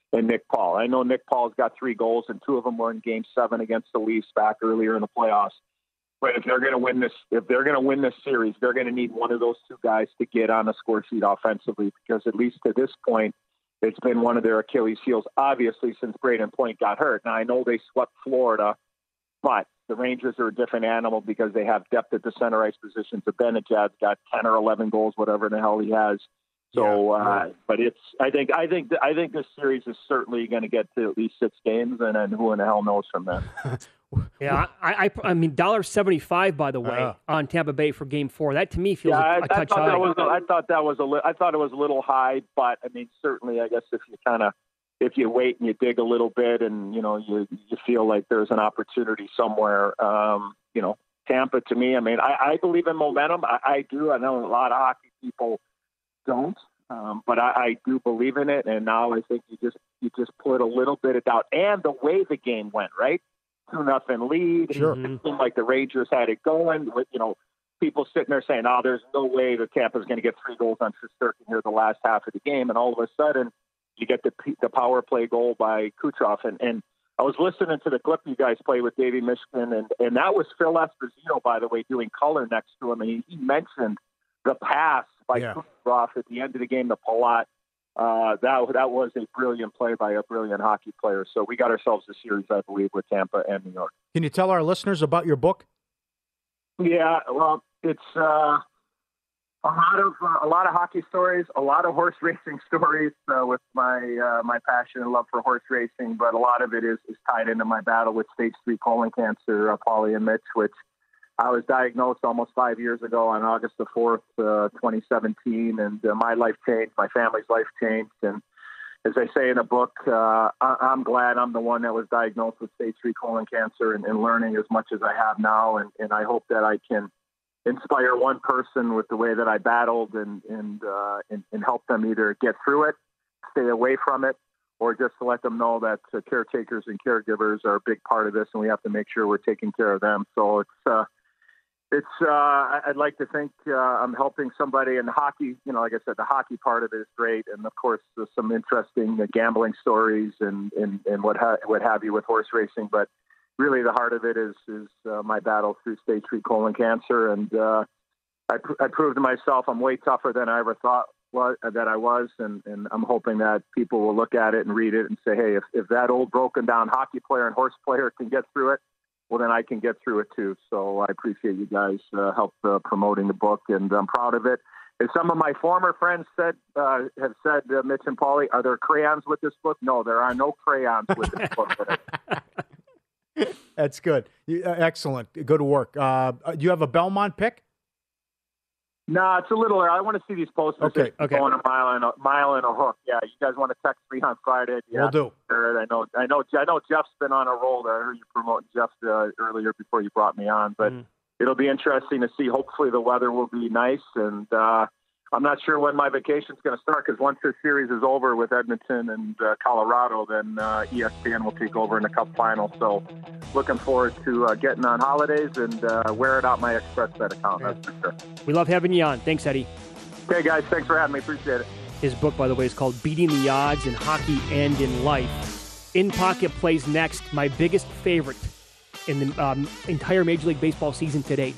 Nick Paul. I know Nick Paul's got 3 goals, and 2 of them were in Game 7 against the Leafs back earlier in the playoffs. But if they're going to win this series, they're going to need one of those 2 guys to get on the score sheet offensively, because at least to this point, it's been one of their Achilles heels, obviously, since Braden Point got hurt. Now, I know they swept Florida, but the Rangers are a different animal because they have depth at the center ice position. So Benajad's got 10 or 11 goals, whatever the hell he has. So, but I think this series is certainly going to get to at least 6 games, and then who in the hell knows from there. Yeah, I mean, $1.75, by the way, on Tampa Bay for Game 4. That to me feels a touch high. I thought it was a little high, but I mean, certainly, I guess if you wait and you dig a little bit, and you feel like there's an opportunity somewhere, Tampa, to me, I mean, I believe in momentum. I do. I know a lot of hockey people don't, but I do believe in it. And now I think you just put a little bit of doubt, and the way the game went, right? 2-0 lead. Sure. It seemed like the Rangers had it going with, people sitting there saying, "Oh, there's no way that Tampa's going to get 3 goals on Shesterkin here the last half of the game." And all of a sudden, you get the power play goal by Kucherov. And I was listening to the clip you guys played with Davey Michigan, and that was Phil Esposito, by the way, doing color next to him. And he mentioned the pass by Kucherov at the end of the game to Palat. That was a brilliant play by a brilliant hockey player. So we got ourselves a series, I believe, with Tampa and New York. Can you tell our listeners about your book? Yeah, well, it's a lot of hockey stories, a lot of horse racing stories with my passion and love for horse racing, but a lot of it is tied into my battle with stage 3 colon cancer, Paulie and Mitch, which I was diagnosed almost 5 years ago on August the 4th, 2017, and my life changed, my family's life changed, and as I say in the book, I'm glad I'm the one that was diagnosed with stage 3 colon cancer and learning as much as I have now, and I hope that I can inspire one person with the way that I battled and help them either get through it, stay away from it, or just to let them know that caretakers and caregivers are a big part of this, and we have to make sure we're taking care of them. So I'd like to think I'm helping somebody in hockey. Like I said, the hockey part of it is great, and of course there's some interesting gambling stories and what have you with horse racing. But really, the heart of it is my battle through stage 3 colon cancer, and I proved to myself I'm way tougher than I ever thought that I was, and I'm hoping that people will look at it and read it and say, hey, if that old broken down hockey player and horse player can get through it, well, then I can get through it too. So I appreciate you guys help promoting the book, and I'm proud of it. As some of my former friends have said, Mitch and Paulie, are there crayons with this book? No, there are no crayons with this book. That's good. Excellent. Good work. Do you have a Belmont pick? No, it's a little. I want to see these posters. Okay. Going a mile and a hook. Yeah, you guys want to text me on Friday? Yeah, we'll do. I know. Jeff's been on a roll there. I heard you promoting Jeff earlier before you brought me on, but it'll be interesting to see. Hopefully, the weather will be nice, and I'm not sure when my vacation's going to start, because once this series is over with Edmonton and Colorado, then ESPN will take over in the Cup final. So looking forward to getting on holidays and wearing out my ExpressBet account, that's for sure. We love having you on. Thanks, Eddie. Okay, guys. Thanks for having me. Appreciate it. His book, by the way, is called Beating the Odds in Hockey and in Life. In Pocket plays next, my biggest favorite in the entire Major League Baseball season to date.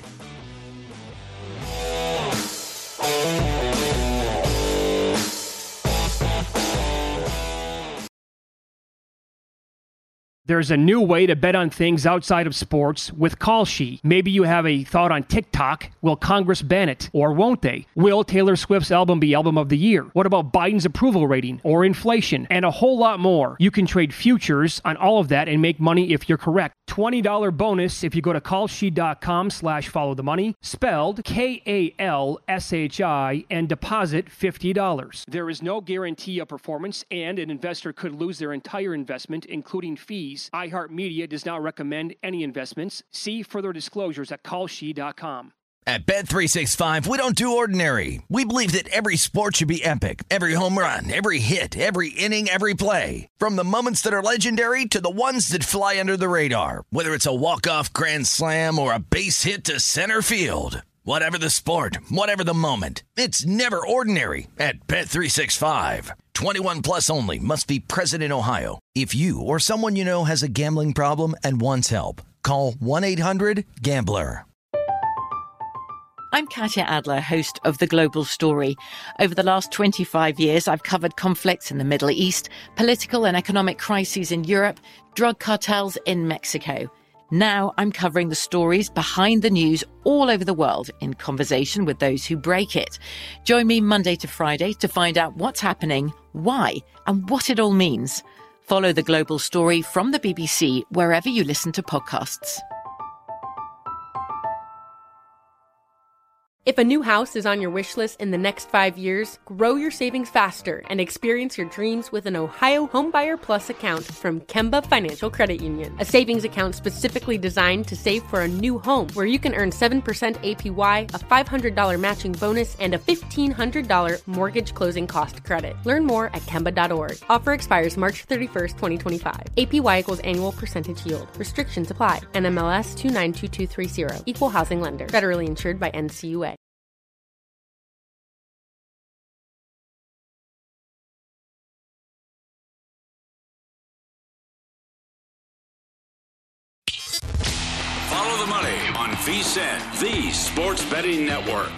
There's a new way to bet on things outside of sports with Kalshi. Maybe you have a thought on TikTok. Will Congress ban it, or won't they? Will Taylor Swift's album be Album of the Year? What about Biden's approval rating or inflation? And a whole lot more. You can trade futures on all of that and make money if you're correct. $20 bonus if you go to kalshi.com/followthemoney, spelled KALSHI, and deposit $50. There is no guarantee of performance, and an investor could lose their entire investment, including fees. iHeartMedia does not recommend any investments. See further disclosures at kalshi.com. At Bet365, we don't do ordinary. We believe that every sport should be epic. Every home run, every hit, every inning, every play. From the moments that are legendary to the ones that fly under the radar. Whether it's a walk-off grand slam or a base hit to center field. Whatever the sport, whatever the moment, it's never ordinary at Bet365. 21 plus only. Must be present in Ohio. If you or someone you know has a gambling problem and wants help, call 1-800-GAMBLER. I'm Katya Adler, host of The Global Story. Over the last 25 years, I've covered conflicts in the Middle East, political and economic crises in Europe, drug cartels in Mexico. Now I'm covering the stories behind the news all over the world in conversation with those who break it. Join me Monday to Friday to find out what's happening, why, and what it all means. Follow The Global Story from the BBC wherever you listen to podcasts. If a new house is on your wish list in the next 5 years, grow your savings faster and experience your dreams with an Ohio Homebuyer Plus account from Kemba Financial Credit Union. A savings account specifically designed to save for a new home, where you can earn 7% APY, a $500 matching bonus, and a $1,500 mortgage closing cost credit. Learn more at Kemba.org. Offer expires March 31st, 2025. APY equals annual percentage yield. Restrictions apply. NMLS 292230. Equal housing lender. Federally insured by NCUA. Follow the money on VSiN, the Sports Betting Network.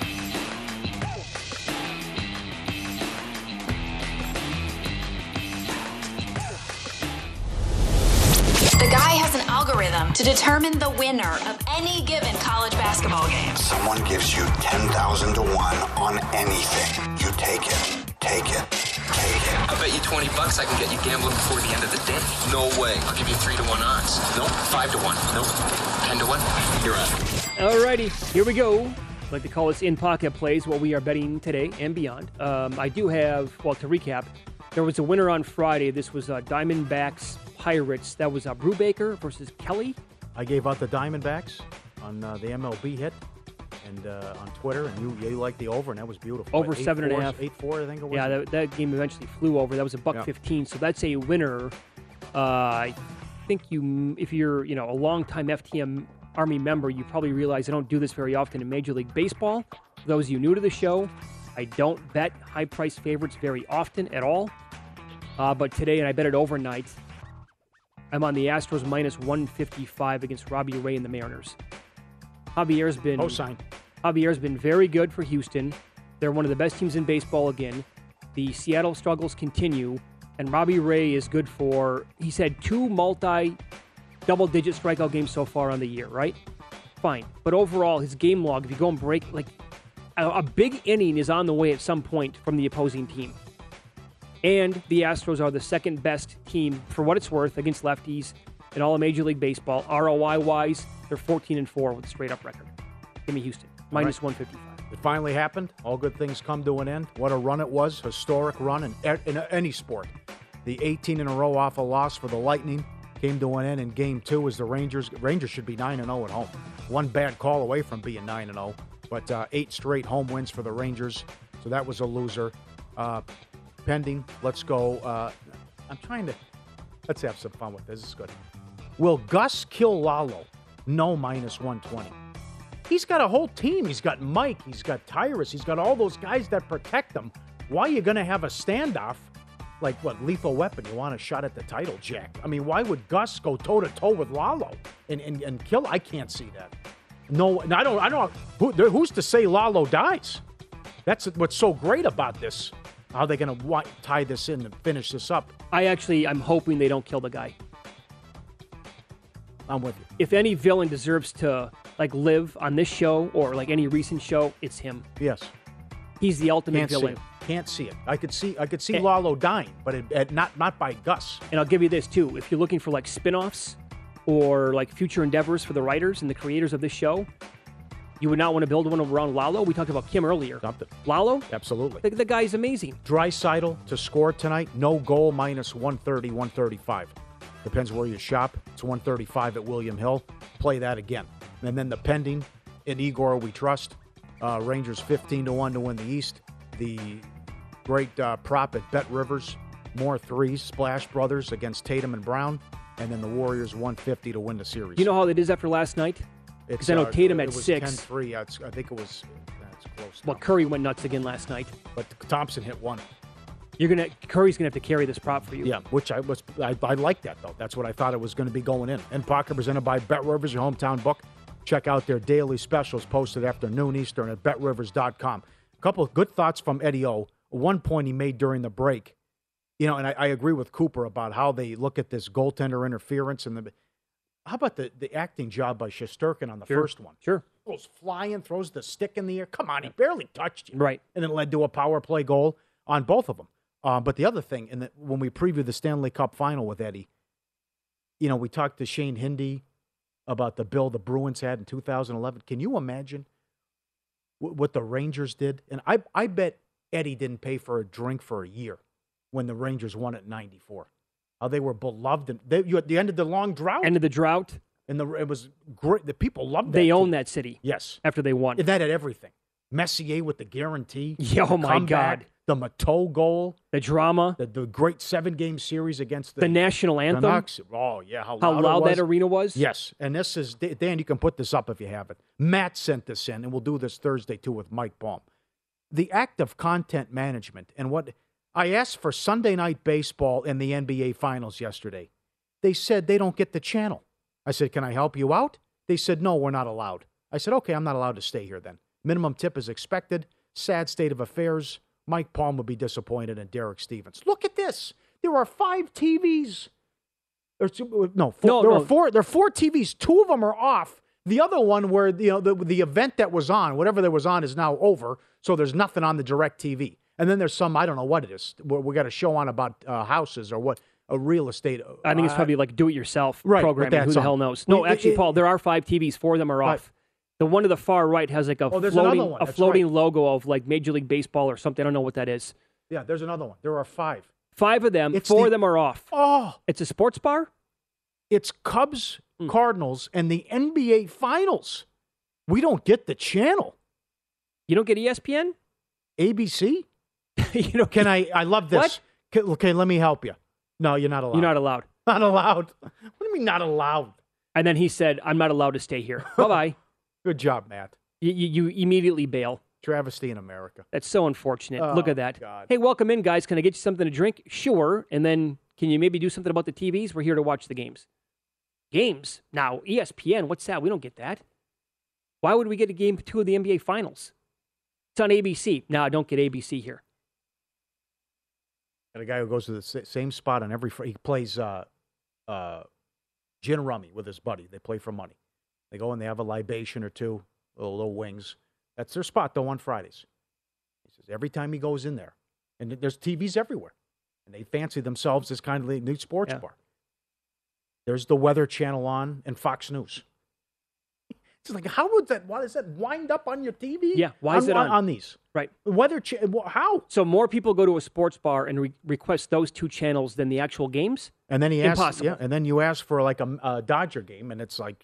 The guy has an algorithm to determine the winner of any given college basketball game. Someone gives you 10,000 to 1 on anything. You take it. Take it. Take it. I bet you $20 I can get you gambling before the end of the day. No way. I'll give you 3 to 1 odds. Nope. 5 to 1. Nope. 10 to 1. You're out. Alrighty, here we go. I like to call this in-pocket plays, what we are betting today and beyond. I do have, well, to recap, there was a winner on Friday. This was Diamondbacks Pirates. That was Brubaker versus Kelly. I gave out the Diamondbacks on the MLB hit and on Twitter, and you liked the over, and that was beautiful. Over 7.5. 8-4, I think it was. Yeah, that game eventually flew over. That was $1.15, so that's a winner. I think if you're a longtime FTM Army member, you probably realize I don't do this very often in Major League Baseball. For those of you new to the show, I don't bet high-priced favorites very often at all. But today, and I bet it overnight, I'm on the Astros minus 155 against Robbie Ray and the Mariners. Javier's been very good for Houston. They're one of the best teams in baseball again. The Seattle struggles continue, and Robbie Ray is good for, he's had 2 double-digit strikeout games so far on the year, right? Fine. But overall, his game log, if you go and break, a big inning is on the way at some point from the opposing team. And the Astros are the second best team, for what it's worth, against lefties in all of Major League Baseball. ROI-wise, they're 14-4 with a straight-up record. Give me Houston, minus 155. It finally happened. All good things come to an end. What a run it was. Historic run in any sport. The 18 in a row off a loss for the Lightning came to an end in Game 2 as the Rangers should be 9-0 at home. One bad call away from being 9-0, but 8 straight home wins for the Rangers, so that was a loser. Pending, let's go. Let's have some fun with this. This is good. Will Gus kill Lalo? No, minus 120. He's got a whole team. He's got Mike. He's got Tyrus. He's got all those guys that protect him. Why are you going to have a standoff? Like, what, Lethal Weapon? You want a shot at the title, Jack? I mean, why would Gus go toe-to-toe with Lalo and kill? I can't see that. No, I don't. Who's to say Lalo dies? That's what's so great about this. How are they going to tie this in and finish this up? I'm hoping they don't kill the guy. I'm with you. If any villain deserves to live on this show or any recent show, it's him. Yes. He's the ultimate villain. Can't see it. I could see Lalo dying, but not by Gus. And I'll give you this too. If you're looking for spin-offs or future endeavors for the writers and the creators of this show, you would not want to build one around Lalo. We talked about Kim earlier. Lalo? Absolutely. The guy's amazing. Draisaitl to score tonight. No goal, minus 130, 135. Depends where you shop. It's 135 at William Hill. Play that again. And then the pending in Igor we trust. Rangers 15-1 to win the East. The great prop at Bet Rivers. More threes. Splash Brothers against Tatum and Brown. And then the Warriors 150 to win the series. You know how it is after last night? Because I know Tatum had 6. 10-3. I think it was close. Well, Curry went nuts again last night. But Thompson hit 1. Curry's gonna have to carry this prop for you. Yeah, which I like that though. That's what I thought it was going to be going in. And Parker presented by Bet Rivers, your hometown book. Check out their daily specials posted after noon Eastern at BetRivers.com. A couple of good thoughts from Eddie O. One point he made during the break, and I agree with Cooper about how they look at this goaltender interference and how about the acting job by Shesterkin on the first one? Sure. Goes flying, throws the stick in the air. Come on, he barely touched you. Right. And then led to a power play goal on both of them. But the other thing, and when we previewed the Stanley Cup final with Eddie, we talked to Shane Hindy about the bill the Bruins had in 2011. Can you imagine what the Rangers did? And I bet Eddie didn't pay for a drink for a year when the Rangers won at 94. How they were beloved. And you at the end of the long drought. End of the drought. And it was great. The people loved that. They owned that city. Yes. After they won. And that had everything. Messier with the guarantee. Yeah, oh, my God. The Mateau goal. The drama. The great 7-game series against the national anthem. Canucks. Oh, yeah. How loud that arena was. Yes. And this is, Dan, you can put this up if you have it. Matt sent this in, and we'll do this Thursday, too, with Mike Baum. The act of content management. And what I asked for Sunday Night Baseball in the NBA Finals yesterday. They said they don't get the channel. I said, can I help you out? They said, no, we're not allowed. I said, okay, I'm not allowed to stay here then. Minimum tip is expected. Sad state of affairs. Mike Palm would be disappointed in Derek Stevens. Look at this. There are 5 TVs. There are 4 TVs. 2 of them are off. The other one where the event that was on, whatever that was on, is now over. So there's nothing on the direct TV. And then there's some, I don't know what it is. We got a show on about houses or what, a real estate. I think it's probably like do-it-yourself right, programming. Who the hell knows? No, actually, Paul, there are 5 TVs. 4 of them are off. The one to the far right has like a floating logo of like Major League Baseball or something. I don't know what that is. Yeah, there's another one. There are 5. 5 of them. 4 of them are off. Oh. It's a sports bar? It's Cubs, Cardinals, and the NBA Finals. We don't get the channel. You don't get ESPN? ABC? I love this. What? Okay, let me help you. No, you're not allowed. You're not allowed. Not allowed? What do you mean not allowed? And then he said, I'm not allowed to stay here. Bye-bye. Good job, Matt. You immediately bail. Travesty in America. That's so unfortunate. Oh, look at that. God. Hey, welcome in, guys. Can I get you something to drink? Sure. And then can you maybe do something about the TVs? We're here to watch the games. Games? Now, ESPN, what's that? We don't get that. Why would we get a game 2 of the NBA Finals? It's on ABC. No, I don't get ABC here. And a guy who goes to the same spot on every... He plays gin rummy with his buddy. They play for money. They go and they have a libation or 2, little wings. That's their spot, though, on Fridays. He says every time he goes in there, and there's TVs everywhere, and they fancy themselves as kind of the new sports bar. There's the Weather Channel on and Fox News. It's like, why does that wind up on your TV? Yeah, why is it on these? Right. Weather how? So more people go to a sports bar and request those 2 channels than the actual games? And then Impossible. Yeah, and then you ask for like a Dodger game, and it's like,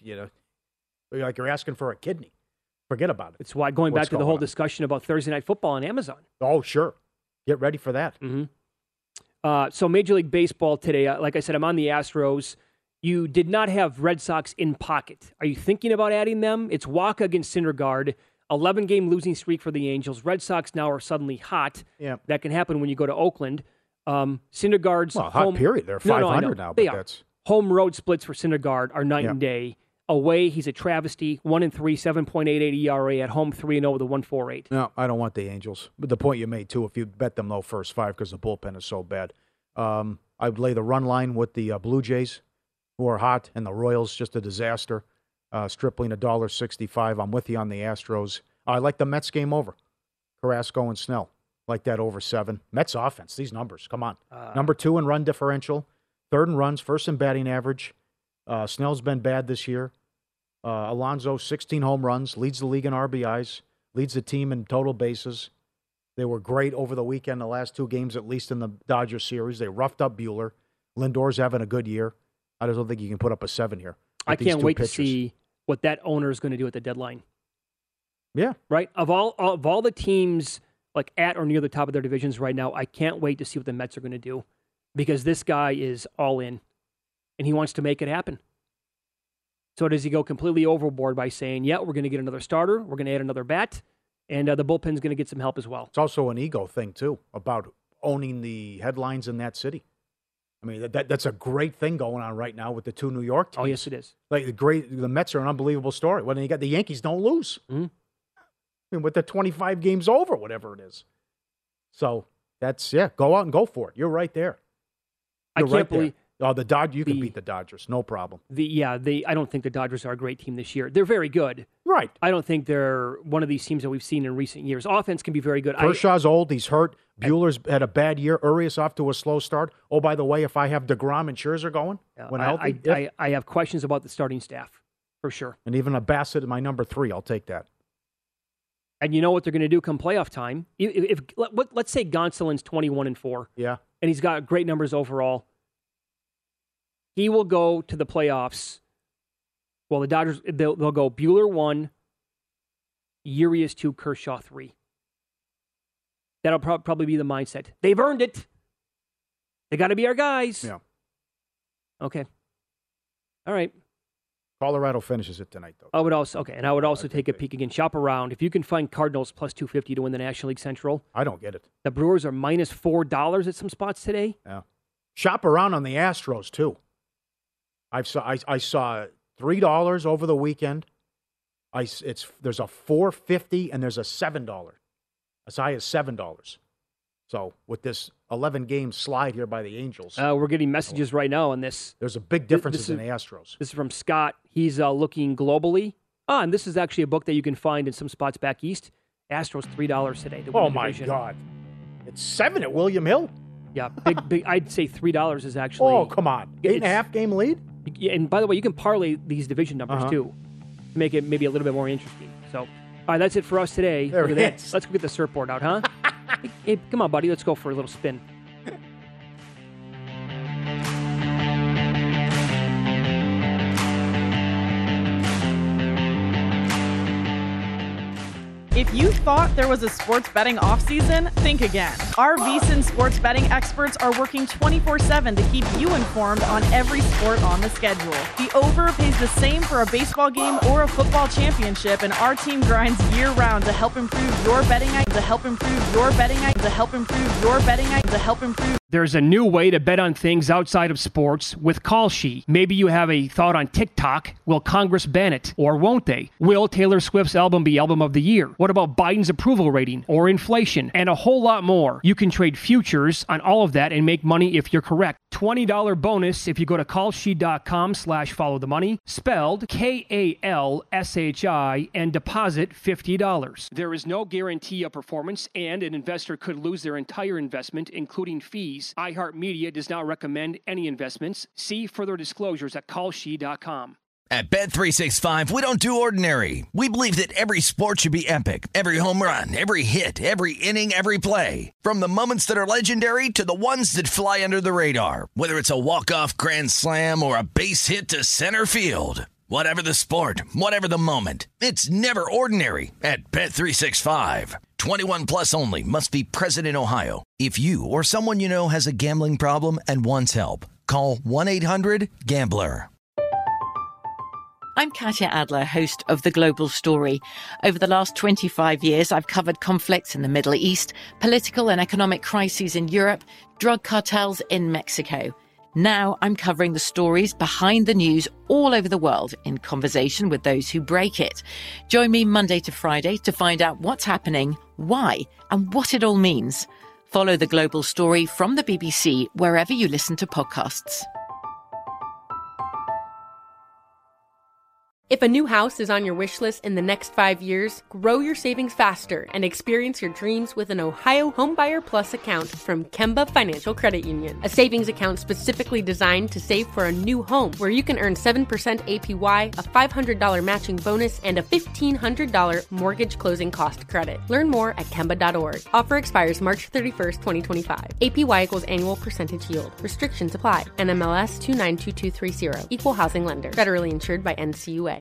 like you're asking for a kidney. Forget about it. It's why going back to the whole discussion about Thursday Night Football on Amazon. Oh, sure. Get ready for that. Mm-hmm. So Major League Baseball today, like I said, I'm on the Astros. You did not have Red Sox in pocket. Are you thinking about adding them? It's Wacha against Syndergaard. 11-game losing streak for the Angels. Red Sox now are suddenly hot. Yeah. That can happen when you go to Oakland. Syndergaard's hot period. They're 500 now. They are. Home road splits for Syndergaard are night and day. Away, he's a travesty. 1-3, 7.88 ERA. At home, 3-0 with a 1.48. No, I don't want the Angels. But the point you made, too, if you bet them low first 5 because the bullpen is so bad. I would lay the run line with the Blue Jays, who are hot, and the Royals, just a disaster. Stripling $1.65. I'm with you on the Astros. I like the Mets game over. Carrasco and Snell. Like that over 7. Mets offense, these numbers, come on. Number 2 in run differential. 3rd in runs, 1st in batting average. Snell's been bad this year. Alonso, 16 home runs, leads the league in RBIs, leads the team in total bases. They were great over the weekend, the last 2 games, at least in the Dodger series. They roughed up Buehler. Lindor's having a good year. I just don't think you can put up a 7 here. I can't wait to see what that owner is going to do at the deadline. Yeah. Right? Of all the teams like at or near the top of their divisions right now, I can't wait to see what the Mets are going to do because this guy is all in, and he wants to make it happen. So does he go completely overboard by saying, yeah, we're going to get another starter, we're going to add another bat, and the bullpen's going to get some help as well? It's also an ego thing, too, about owning the headlines in that city. I mean, that's a great thing going on right now with the two New York teams. Oh, yes, it is. Like the Mets are an unbelievable story. Well, then you got the Yankees don't lose. Mm-hmm. I mean, with the 25 games over, whatever it is. So that's, go out and go for it. You're right there. I can't believe. Oh, the Dodgers, you can beat the Dodgers, no problem. I don't think the Dodgers are a great team this year. They're very good. Right. I don't think they're one of these teams that we've seen in recent years. Offense can be very good. Kershaw's old. He's hurt. Buehler's had a bad year. Urias off to a slow start. Oh, by the way, if I have DeGrom and Scherzer going, when healthy. I have questions about the starting staff, for sure. And even a Bassett at my number 3, I'll take that. And you know what they're going to do come playoff time? Let's say Gonsolin's 21-4. Yeah. And he's got great numbers overall. He will go to the playoffs. Well, the Dodgers, they'll go Buehler 1, Urias 2, Kershaw 3. That'll probably be the mindset. They've earned it. They got to be our guys. Yeah. Okay. All right. Colorado finishes it tonight, though. I would also take a peek again. Shop around. If you can find Cardinals plus 250 to win the National League Central. I don't get it. The Brewers are minus $4 at some spots today. Yeah. Shop around on the Astros, too. I saw $3 over the weekend. There's a $4.50 and there's a $7. As high as $7. So with this 11-game slide here by the Angels, we're getting messages right now on this. There's a big difference in the Astros. This is from Scott. He's looking globally. And this is actually a book that you can find in some spots back east. Astros $3 today. Oh my God! It's $7 at William Hill. Yeah, big. I'd say $3 is actually. Oh, come on! 8.5 game lead. Yeah, and by the way, you can parlay these division numbers too, to make it maybe a little bit more interesting. So, all right, that's it for us today. There it is. Let's go get the surfboard out, huh? Hey, come on, buddy. Let's go for a little spin. If you thought there was a sports betting offseason, think again. Our VSiN sports betting experts are working 24/7 to keep you informed on every sport on the schedule. The over pays the same for a baseball game or a football championship, and our team grinds year-round to help improve your betting. There's a new way to bet on things outside of sports with Kalshi. Maybe you have a thought on TikTok. Will Congress ban it? Or won't they? Will Taylor Swift's album be Album of the Year? What about Biden's approval rating or inflation? And a whole lot more. You can trade futures on all of that and make money if you're correct. $20 bonus if you go to kalshi.com/followthemoney, spelled KALSHI, and deposit $50. There is no guarantee of performance, and an investor could lose their entire investment, including fees. iHeartMedia does not recommend any investments. See further disclosures at kalshi.com. At Bet365, we don't do ordinary. We believe that every sport should be epic. Every home run, every hit, every inning, every play. From the moments that are legendary to the ones that fly under the radar. Whether it's a walk-off grand slam or a base hit to center field. Whatever the sport, whatever the moment. It's never ordinary at Bet365. 21 plus only. Must be present in Ohio. If you or someone you know has a gambling problem and wants help, call 1-800-GAMBLER. I'm Katya Adler, host of The Global Story. Over the last 25 years, I've covered conflicts in the Middle East, political and economic crises in Europe, drug cartels in Mexico. Now I'm covering the stories behind the news all over the world in conversation with those who break it. Join me Monday to Friday to find out what's happening, why, and what it all means. Follow The Global Story from the BBC wherever you listen to podcasts. If a new house is on your wish list in the next 5 years, grow your savings faster and experience your dreams with an Ohio Homebuyer Plus account from Kemba Financial Credit Union. A savings account specifically designed to save for a new home, where you can earn 7% APY, a $500 matching bonus, and a $1,500 mortgage closing cost credit. Learn more at Kemba.org. Offer expires March 31st, 2025. APY equals annual percentage yield. Restrictions apply. NMLS 292230. Equal housing lender. Federally insured by NCUA.